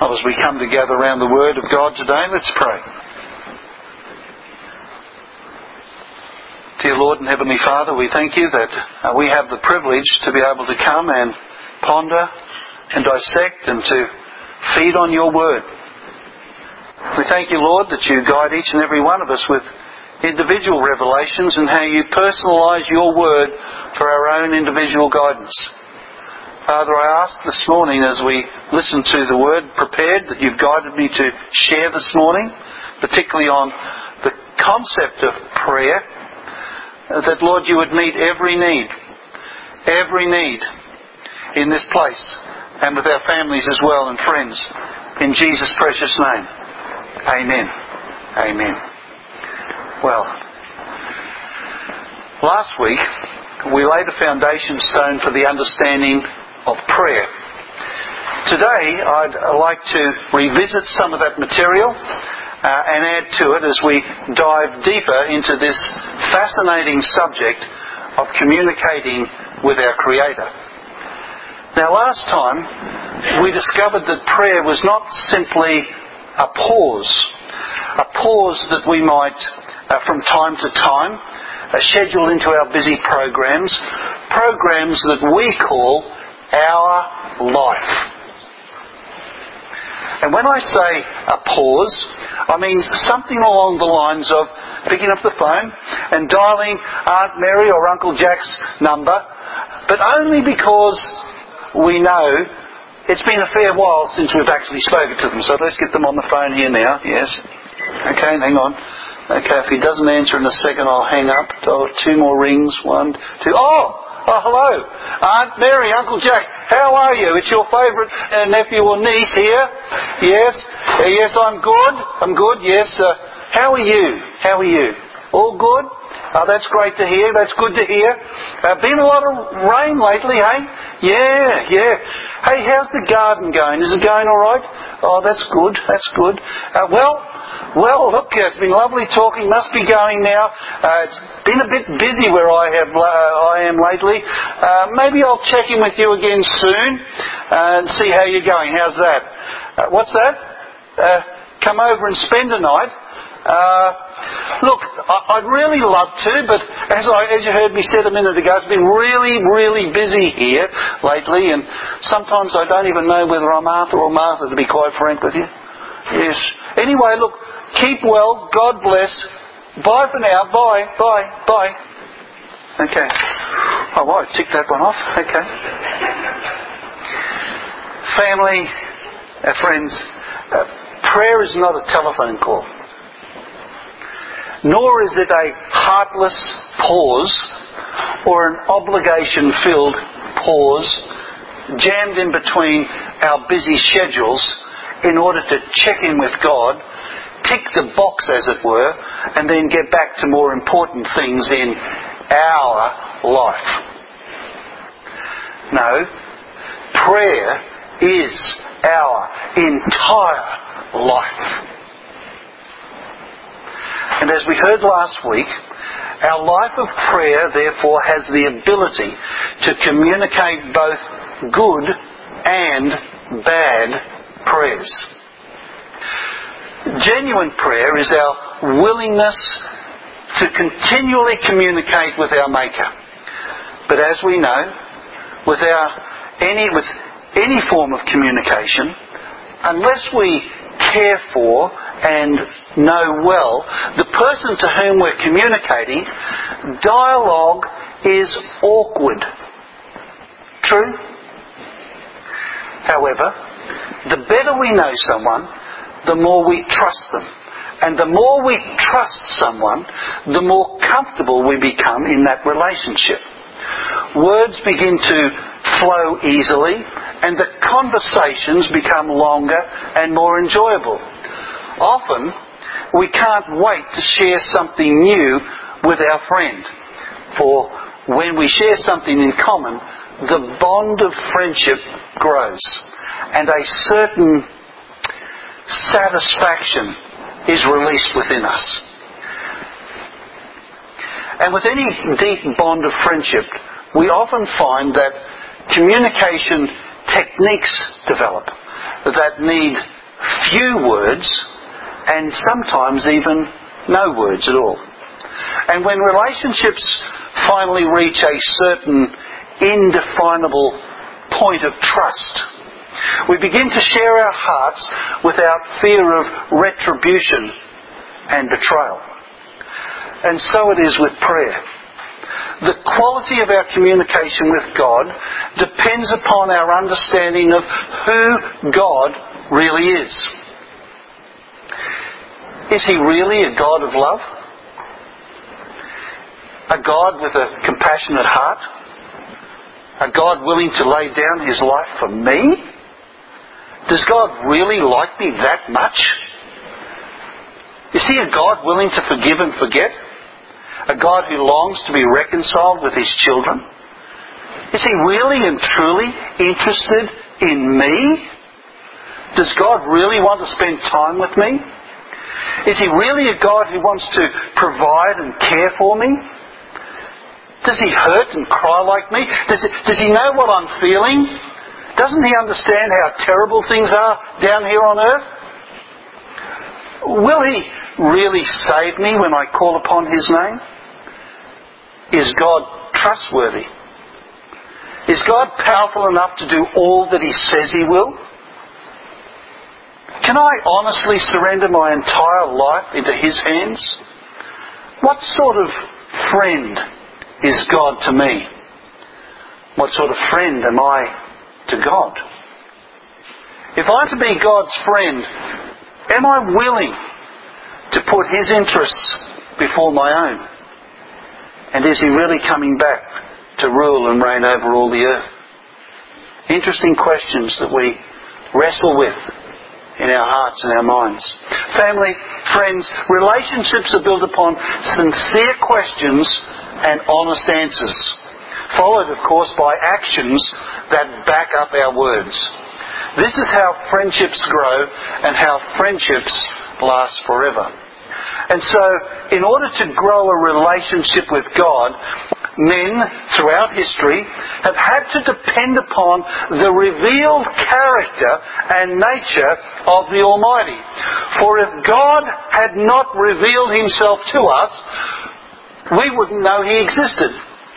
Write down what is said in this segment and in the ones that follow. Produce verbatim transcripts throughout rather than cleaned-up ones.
Well, as we come together around the Word of God today, let's pray. Dear Lord and Heavenly Father, we thank you that uh, we have the privilege to be able to come and ponder and dissect and to feed on your Word. We thank you, Lord, that you guide each and every one of us with individual revelations and how you personalise your Word for our own individual guidance. Father, I ask this morning as we listen to the Word prepared that you've guided me to share this morning, particularly on the concept of prayer, that, Lord, you would meet every need, every need in this place and with our families as well and friends. In Jesus' precious name. Amen. Amen. Well, last week we laid a foundation stone for the understanding of prayer. Today I'd like to revisit some of that material uh, and add to it as we dive deeper into this fascinating subject of communicating with our Creator. Now, last time we discovered that prayer was not simply a pause, a pause that we might uh, from time to time uh, schedule into our busy programs, programs that we call our life. And when I say a pause, I mean something along the lines of picking up the phone and dialing Aunt Mary or Uncle Jack's number, but only because we know it's been a fair while since we've actually spoken to them. So let's get them on the phone here now. Yes. Okay, hang on. Okay, if he doesn't answer in a second, I'll hang up. Oh, two more rings. One, two. Oh! Oh, hello. Aunt Mary, Uncle Jack, how are you? It's your favourite uh, nephew or niece here. Yes. Uh, yes, I'm good. I'm good, yes. Uh, how are you? How are you? All good? Oh, that's great to hear. That's good to hear. Uh, been a lot of rain lately, hey? Yeah, yeah. Hey, how's the garden going? Is it going all right? Oh, that's good. That's good. Uh, well, well, look, it's been lovely talking. Must be going now. Uh, it's been a bit busy where I have uh, I am lately. Uh, maybe I'll check in with you again soon uh, and see how you're going. How's that? Uh, what's that? Uh, come over and spend a night. Uh, look, I, I'd really love to, but as, I, as you heard me said a minute ago, it's been really, really busy here lately, and sometimes I don't even know whether I'm Arthur or Martha, to be quite frank with you. Yes. Anyway, look, keep well. God bless. Bye for now. Bye. Bye. Bye. Okay. Oh, well, I ticked that one off. Okay. Family, uh, friends, uh, prayer is not a telephone call. Nor is it a heartless pause or an obligation-filled pause jammed in between our busy schedules in order to check in with God, tick the box as it were, and then get back to more important things in our life. No, prayer is our entire life. And as we heard last week, our life of prayer therefore has the ability to communicate both good and bad prayers. Genuine prayer is our willingness to continually communicate with our Maker. But as we know, without any, with any form of communication, unless we care for and know well the person to whom we're communicating, dialogue is awkward. True? However, the better we know someone, the more we trust them. And the more we trust someone, the more comfortable we become in that relationship. Words begin to flow easily, and the conversations become longer and more enjoyable. Often, we can't wait to share something new with our friend. For when we share something in common, the bond of friendship grows, and a certain satisfaction is released within us. And with any deep bond of friendship, we often find that communication techniques develop. that need few words and sometimes even no words at all. And when relationships finally reach a certain indefinable point of trust, we begin to share our hearts without fear of retribution and betrayal. And so it is with prayer. The quality of our communication with God depends upon our understanding of who God really is. Is He really a God of love? A God with a compassionate heart? A God willing to lay down His life for me? Does God really like me that much? Is He a God willing to forgive and forget? A God who longs to be reconciled with His children? Is He really and truly interested in me? Does God really want to spend time with me? Is He really a God who wants to provide and care for me? Does He hurt and cry like me? Does He, does he know what I'm feeling? Doesn't He understand how terrible things are down here on earth? Will He really save me when I call upon His name? Is God trustworthy? Is God powerful enough to do all that He says He will? Can I honestly surrender my entire life into His hands? What sort of friend is God to me? What sort of friend am I to God? If I'm to be God's friend, am I willing to put His interests before my own? And is He really coming back to rule and reign over all the earth? Interesting questions that we wrestle with in our hearts and our minds. Family, friends, relationships are built upon sincere questions and honest answers, followed, of course, by actions that back up our words. This is how friendships grow and how friendships last forever. And so, in order to grow a relationship with God, men throughout history have had to depend upon the revealed character and nature of the Almighty. For if God had not revealed Himself to us, we wouldn't know He existed.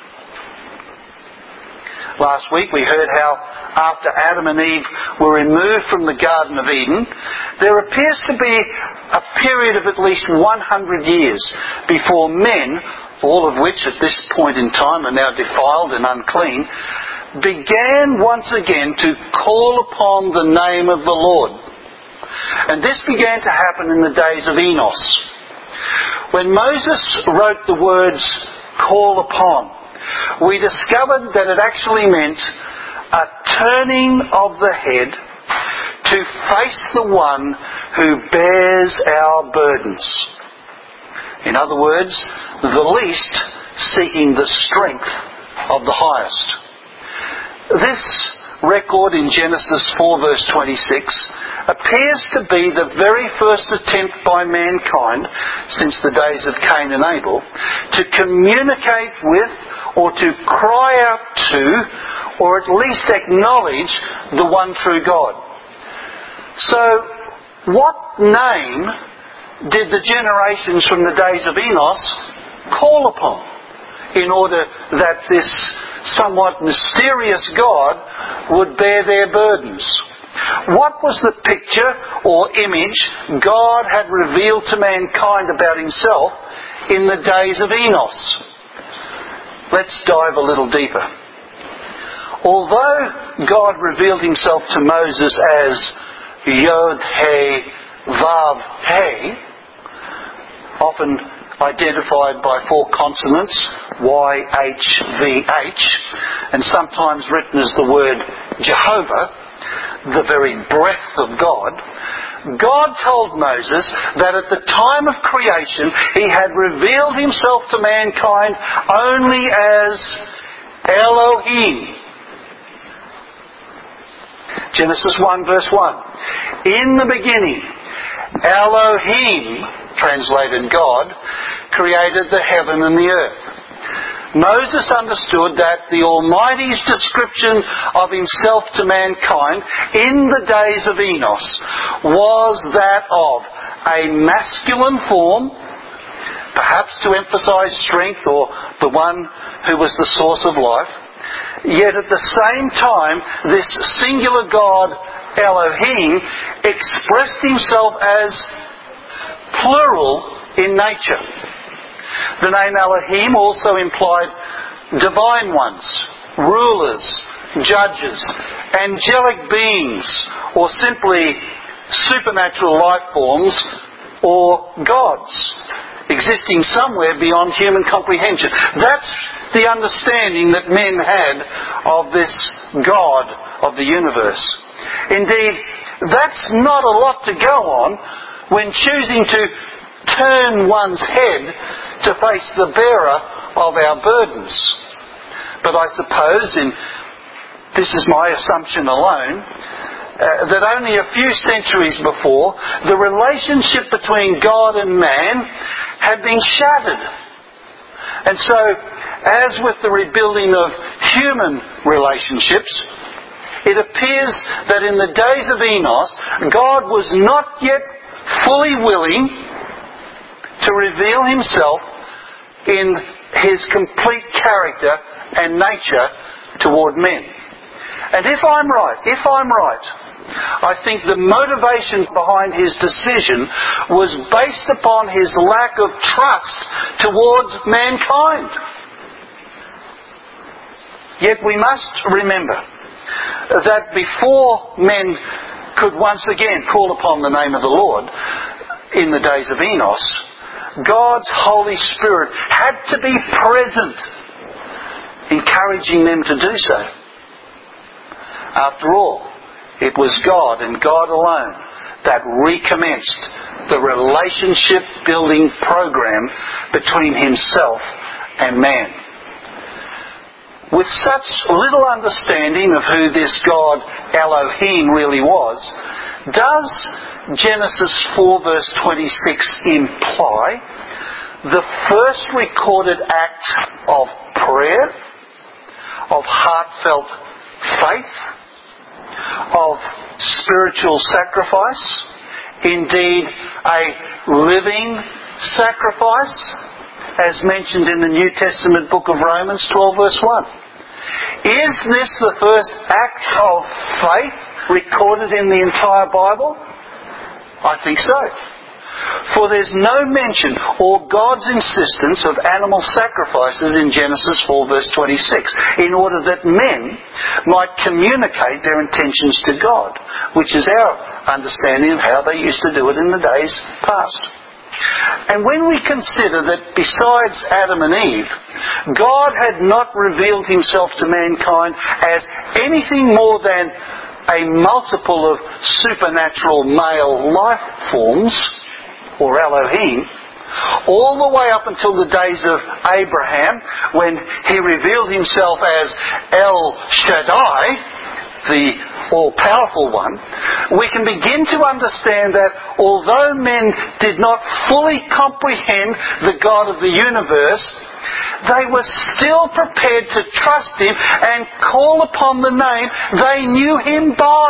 Last week we heard how after Adam and Eve were removed from the Garden of Eden, there appears to be a period of at least one hundred years before men, all of which at this point in time are now defiled and unclean, began once again to call upon the name of the Lord. And this began to happen in the days of Enos. When Moses wrote the words, "call upon," we discovered that it actually meant a turning of the head to face the one who bears our burdens. In other words, the least seeking the strength of the highest. This record in Genesis four verse twenty-six appears to be the very first attempt by mankind since the days of Cain and Abel to communicate with or to cry out to or at least acknowledge the one true God. So, what name did the generations from the days of Enos call upon in order that this somewhat mysterious God would bear their burdens? What was the picture or image God had revealed to mankind about Himself in the days of Enos? Let's dive a little deeper. Although God revealed Himself to Moses as Yod-He-Vav-He, often identified by four consonants, Y H V H, and sometimes written as the word Jehovah, the very breath of God, God told Moses that at the time of creation He had revealed Himself to mankind only as Elohim. Genesis one verse one. In the beginning, Elohim, translated God, created the heaven and the earth. Moses understood that the Almighty's description of himself to mankind in the days of Enos was that of a masculine form, perhaps to emphasise strength or the one who was the source of life. Yet at the same time, this singular God, Elohim, expressed himself as plural in nature. The name Elohim also implied divine ones, rulers, judges, angelic beings, or simply supernatural life forms, or gods, existing somewhere beyond human comprehension. That's the understanding that men had of this God of the universe. Indeed, that's not a lot to go on when choosing to turn one's head to face the bearer of our burdens. But I suppose, and this is my assumption alone, uh, that only a few centuries before, the relationship between God and man had been shattered. And so, as with the rebuilding of human relationships, it appears that in the days of Enos, God was not yet fully willing to reveal himself in his complete character and nature toward men. And if I'm right, if I'm right, I think the motivation behind his decision was based upon his lack of trust towards mankind. Yet we must remember that before men could once again call upon the name of the Lord in the days of Enos, God's Holy Spirit had to be present, encouraging them to do so. After all, it was God and God alone that recommenced the relationship-building program between himself and man. With such little understanding of who this God Elohim really was, does Genesis four verse twenty-six imply the first recorded act of prayer, of heartfelt faith, of spiritual sacrifice, indeed a living sacrifice, as mentioned in the New Testament book of Romans twelve verse one? Is this the first act of faith recorded in the entire Bible? I think so. For there's no mention or God's insistence of animal sacrifices in Genesis four verse twenty-six, in order that men might communicate their intentions to God, which is our understanding of how they used to do it in the days past. And when we consider that besides Adam and Eve, God had not revealed himself to mankind as anything more than a multiple of supernatural male life forms, or Elohim, all the way up until the days of Abraham, when he revealed himself as El Shaddai, the all-powerful one, we can begin to understand that although men did not fully comprehend the God of the universe, they were still prepared to trust him and call upon the name they knew him by.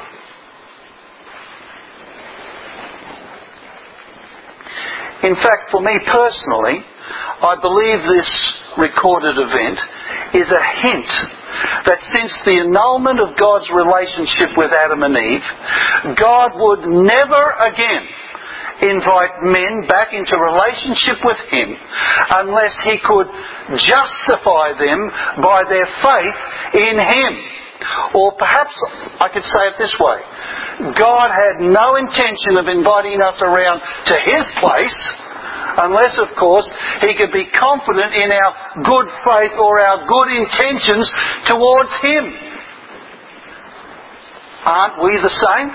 In fact, for me personally, I believe this recorded event is a hint that since the annulment of God's relationship with Adam and Eve, God would never again invite men back into relationship with him unless he could justify them by their faith in him. Or perhaps I could say it this way: God had no intention of inviting us around to his place unless, of course, he could be confident in our good faith or our good intentions towards him. Aren't we the same?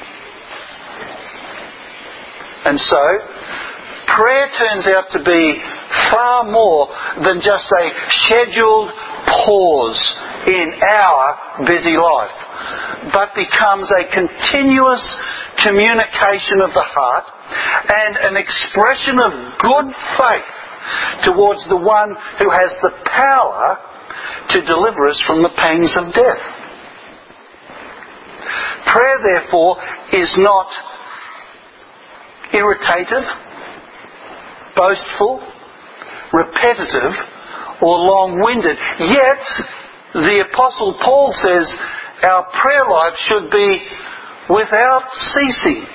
And so, prayer turns out to be far more than just a scheduled pause in our busy life, but becomes a continuous communication of the heart and an expression of good faith towards the one who has the power to deliver us from the pangs of death. Prayer, therefore, is not irritative, boastful, repetitive, or long-winded. Yet, the Apostle Paul says our prayer life should be without ceasing.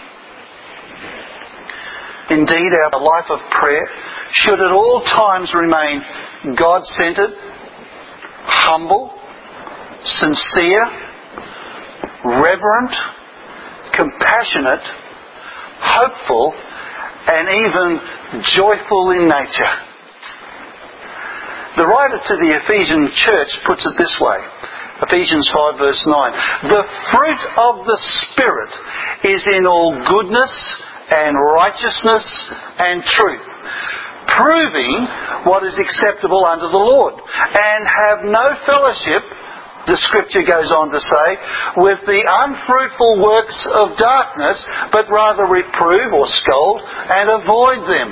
Indeed, our life of prayer should at all times remain God-centred, humble, sincere, reverent, compassionate, hopeful, and even joyful in nature. The writer to the Ephesian church puts it this way, Ephesians five verse nine, "The fruit of the Spirit is in all goodness and righteousness and truth, proving what is acceptable unto the Lord, and have no fellowship," the Scripture goes on to say, "with the unfruitful works of darkness, but rather reprove," or scold, "and avoid them."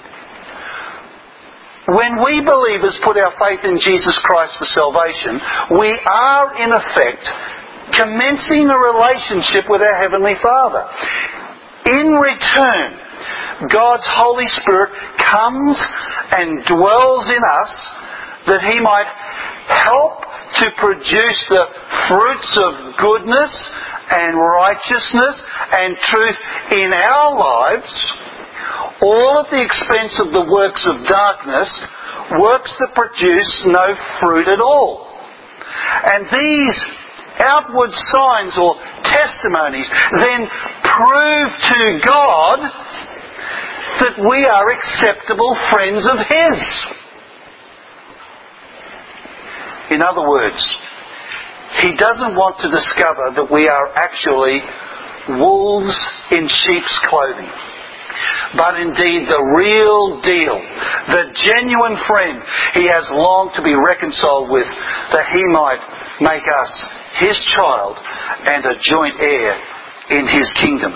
When we believers put our faith in Jesus Christ for salvation, we are in effect commencing a relationship with our Heavenly Father. In return, God's Holy Spirit comes and dwells in us that He might help to produce the fruits of goodness and righteousness and truth in our lives, all at the expense of the works of darkness, works that produce no fruit at all. And these outward signs or testimonies then prove to God that we are acceptable friends of His. In other words, He doesn't want to discover that we are actually wolves in sheep's clothing, but indeed the real deal, the genuine friend He has longed to be reconciled with, that He might make us His child and a joint heir in His kingdom.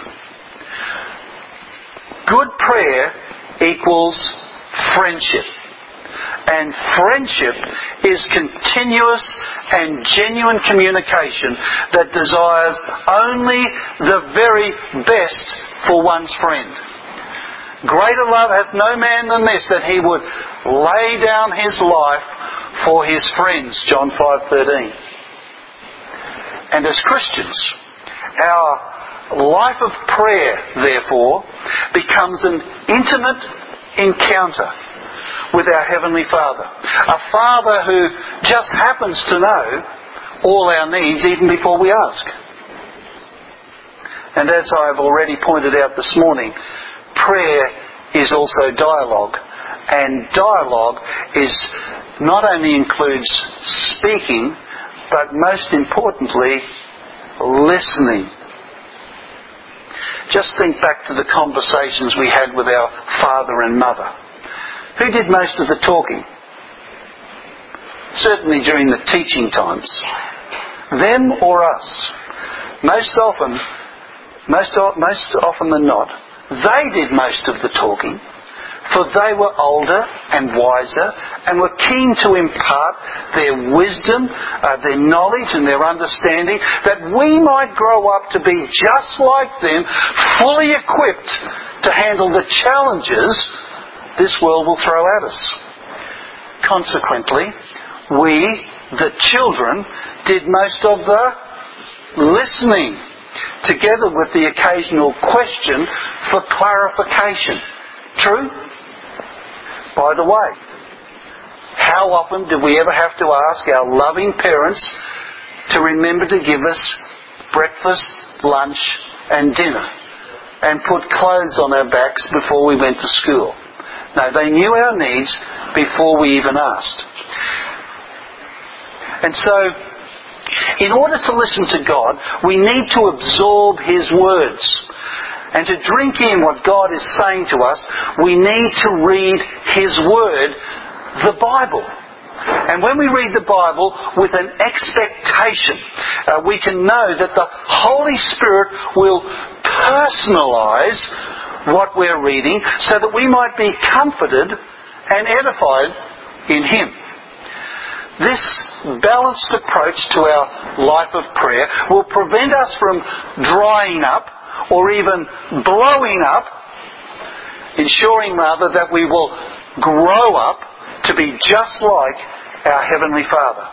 Good prayer equals friendship. And friendship is continuous and genuine communication that desires only the very best for one's friend. Greater love hath no man than this, that he would lay down his life for his friends. John five thirteen. And as Christians, our life of prayer, therefore, becomes an intimate encounter with our Heavenly Father. A Father who just happens to know all our needs even before we ask. And as I have already pointed out this morning, prayer is also dialogue. And dialogue is not only includes speaking, but most importantly, listening. Just think back to the conversations we had with our father and mother. Who did most of the talking? Certainly during the teaching times. Them or us? Most often, most, most often than not, they did most of the talking, for they were older and wiser and were keen to impart their wisdom, uh, their knowledge and their understanding, that we might grow up to be just like them, fully equipped to handle the challenges this world will throw at us. Consequently, we, the children, did most of the listening, together with the occasional question for clarification. True? By the way, how often did we ever have to ask our loving parents to remember to give us breakfast, lunch and dinner, and put clothes on our backs before we went to school? No, they knew our needs before we even asked. And so, in order to listen to God, we need to absorb His words. And to drink in what God is saying to us, we need to read His Word, the Bible. And when we read the Bible with an expectation, uh, we can know that the Holy Spirit will personalise what we're reading so that we might be comforted and edified in Him. This balanced approach to our life of prayer will prevent us from drying up or even blowing up, ensuring rather that we will grow up to be just like our Heavenly Father.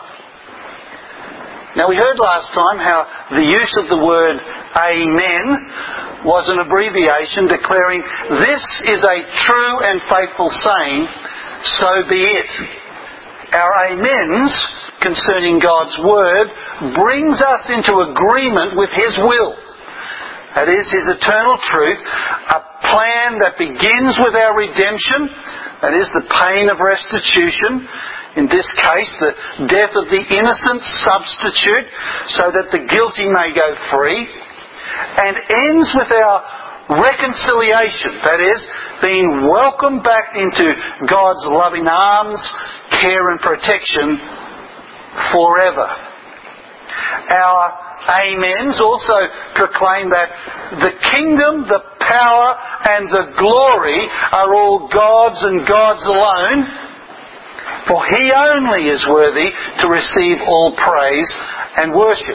Now, we heard last time how the use of the word Amen was an abbreviation declaring this is a true and faithful saying, so be it. Our amens concerning God's Word brings us into agreement with His will. That is, His eternal truth, a plan that begins with our redemption, that is, the pain of restitution, in this case, the death of the innocent substitute, so that the guilty may go free, and ends with our reconciliation, that is, being welcomed back into God's loving arms, care and protection forever. Our amens also proclaim that the kingdom, the power and the glory are all God's and God's alone, for He only is worthy to receive all praise and worship.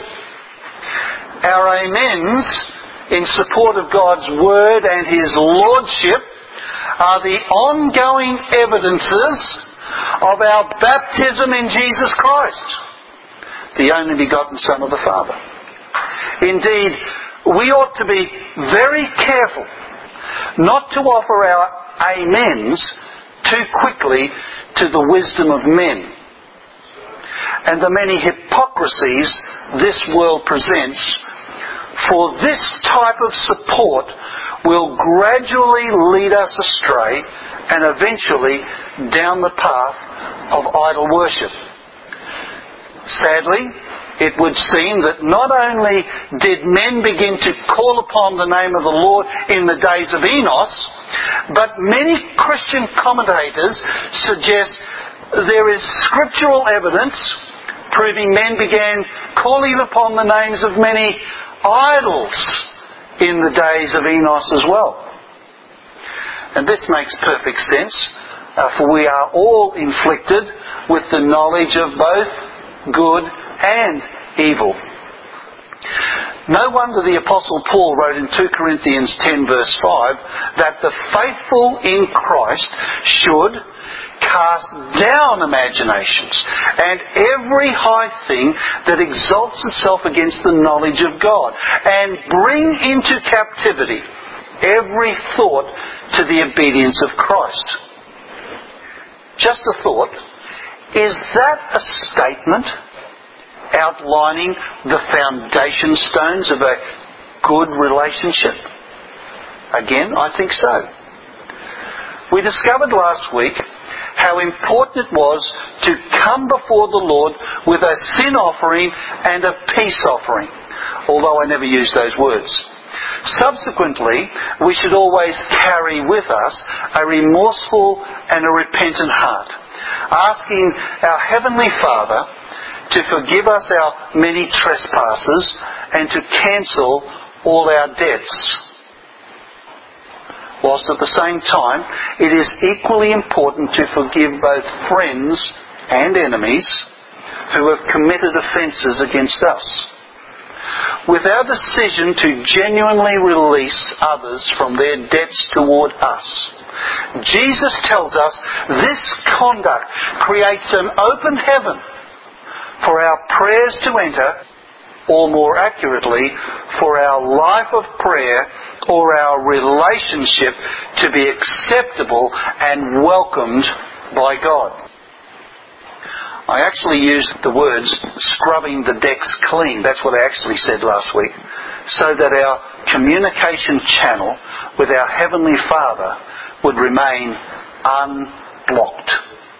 Our amens in support of God's Word and His Lordship are the ongoing evidences of our baptism in Jesus Christ, the only begotten Son of the Father. Indeed, we ought to be very careful not to offer our amens too quickly to the wisdom of men and the many hypocrisies this world presents, for this type of support will gradually lead us astray and eventually down the path of idol worship. Sadly, it would seem that not only did men begin to call upon the name of the Lord in the days of Enos, but many Christian commentators suggest there is scriptural evidence proving men began calling upon the names of many idols in the days of Enos as well. And this makes perfect sense, uh, for we are all inflicted with the knowledge of both good and evil. No wonder the Apostle Paul wrote in two Corinthians ten verse five that the faithful in Christ should cast down imaginations and every high thing that exalts itself against the knowledge of God, and bring into captivity every thought to the obedience of Christ. Just a thought. Is that a statement outlining the foundation stones of a good relationship? Again, I think so. We discovered last week how important it was to come before the Lord with a sin offering and a peace offering, although I never use those words. Subsequently, we should always carry with us a remorseful and a repentant heart, asking our Heavenly Father to forgive us our many trespasses and to cancel all our debts. Whilst at the same time, it is equally important to forgive both friends and enemies who have committed offences against us. With our decision to genuinely release others from their debts toward us, Jesus tells us this conduct creates an open heaven for our prayers to enter, or more accurately, for our life of prayer or our relationship to be acceptable and welcomed by God. I actually used the words scrubbing the decks clean. That's what I actually said last week. So that our communication channel with our Heavenly Father would remain unblocked.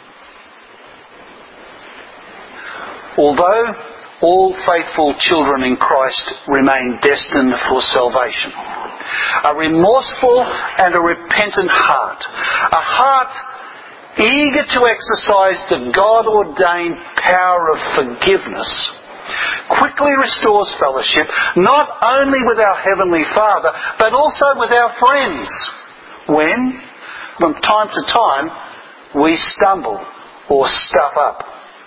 Although all faithful children in Christ remain destined for salvation, a remorseful and a repentant heart, a heart eager to exercise the God-ordained power of forgiveness, quickly restores fellowship not only with our Heavenly Father but also with our friends when, from time to time, we stumble or stuff up.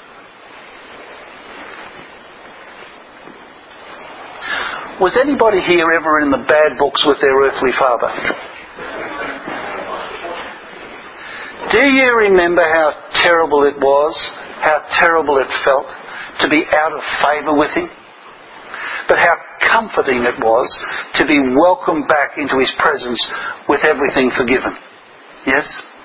Was anybody here ever in the bad books with their earthly father? Do you remember how terrible it was, how terrible it felt to be out of favour with him? But how comforting it was to be welcomed back into his presence with everything forgiven. Yes?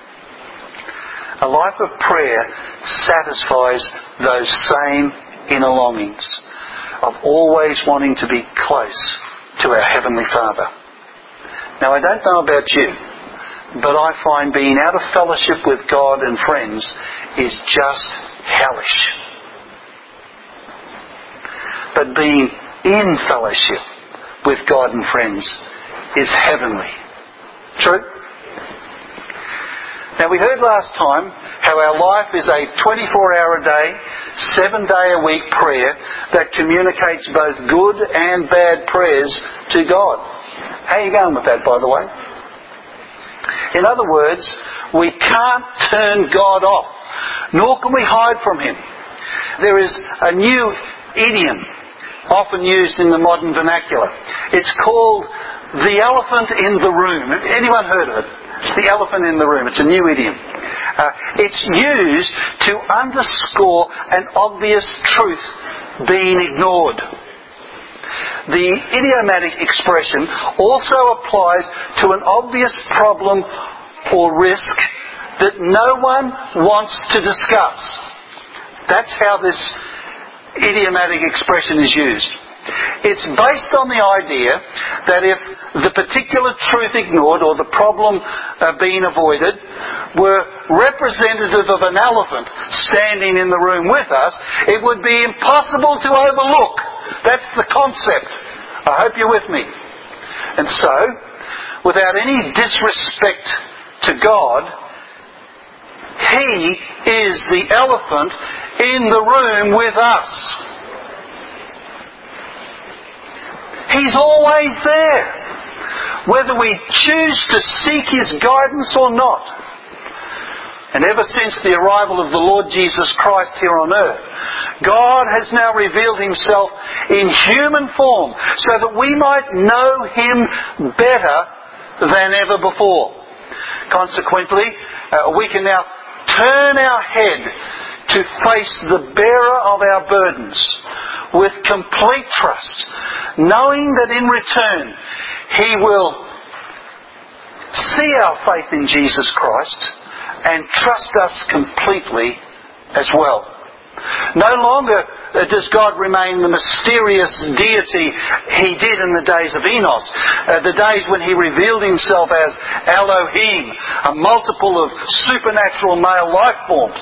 A life of prayer satisfies those same inner longings of always wanting to be close to our Heavenly Father. Now, I don't know about you, but I find being out of fellowship with God and friends is just hellish. But being in fellowship with God and friends is heavenly. True? Now, we heard last time how our life is a twenty-four hour a day, seven day a week prayer that communicates both good and bad prayers to God. How are you going with that, by the way? In other words, we can't turn God off, nor can we hide from Him. There is a new idiom often used in the modern vernacular. It's called the elephant in the room. Have anyone heard of it? The elephant in the room. It's a new idiom. Uh, it's used to underscore an obvious truth being ignored. The idiomatic expression also applies to an obvious problem or risk that no one wants to discuss. That's how this idiomatic expression is used. It's based on the idea that if the particular truth ignored or the problem uh, being avoided were representative of an elephant standing in the room with us, it would be impossible to overlook. That's the concept. I hope you're with me. And so, without any disrespect to God, He is the elephant in the room with us. He's always there, whether we choose to seek His guidance or not. And ever since the arrival of the Lord Jesus Christ here on earth, God has now revealed Himself in human form so that we might know Him better than ever before. Consequently, uh, we can now turn our head to face the bearer of our burdens with complete trust, knowing that in return He will see our faith in Jesus Christ and trust us completely as well. No longer does God remain the mysterious deity He did in the days of Enos, uh, the days when He revealed Himself as Elohim, a multiple of supernatural male life forms,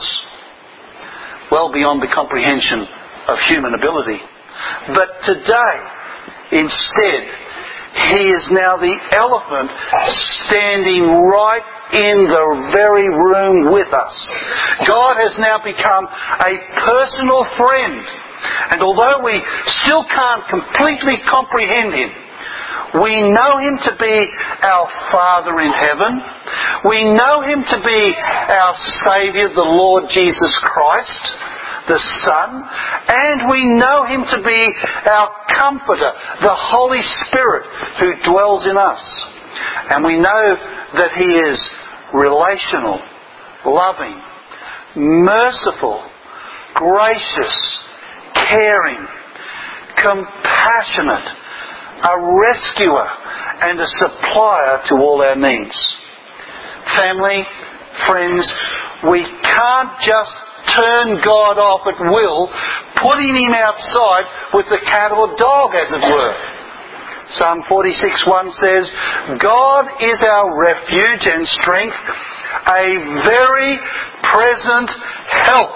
well beyond the comprehension of human ability. But today, instead, He is now the elephant standing right in the very room with us. God has now become a personal friend. And although we still can't completely comprehend Him, we know Him to be our Father in heaven. We know Him to be our Saviour, the Lord Jesus Christ, the Son. And we know Him to be our Comforter, the Holy Spirit who dwells in us. And we know that He is relational, loving, merciful, gracious, caring, compassionate, a rescuer and a supplier to all our needs. Family, friends, we can't just turn God off at will, putting Him outside with the cat or dog, as it were. Psalm forty-six one says, God is our refuge and strength, a very present help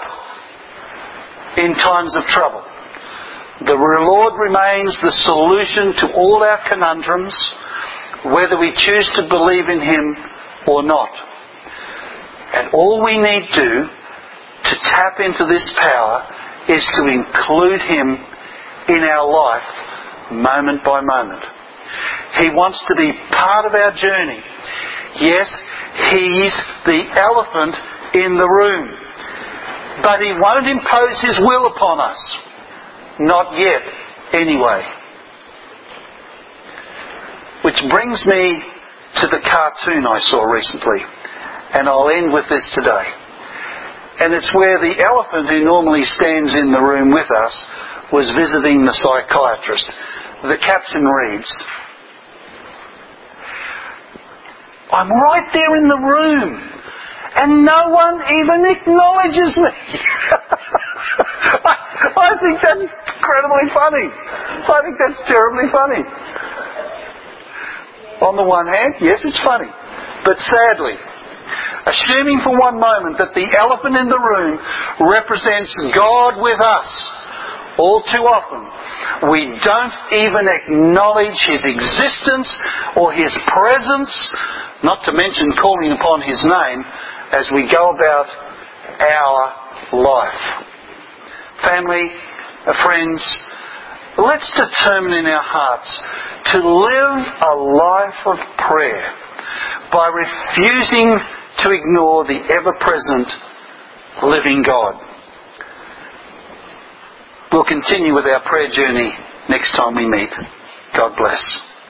in times of trouble. The Lord remains the solution to all our conundrums, whether we choose to believe in Him or not. And all we need do to tap into this power is to include Him in our life moment by moment. He wants to be part of our journey. Yes, He's the elephant in the room. But He won't impose His will upon us. Not yet, anyway. Which brings me to the cartoon I saw recently. And I'll end with this today. And it's where the elephant who normally stands in the room with us was visiting the psychiatrist. The caption reads, "I'm right there in the room, and no one even acknowledges me." I, I think that's incredibly funny. I think that's terribly funny. On the one hand, yes, it's funny. But sadly, assuming for one moment that the elephant in the room represents God with us, all too often we don't even acknowledge His existence or His presence, not to mention calling upon His name as we go about our life. Family, friends, let's determine in our hearts to live a life of prayer by refusing to ignore the ever-present living God. We'll continue with our prayer journey next time we meet. God bless.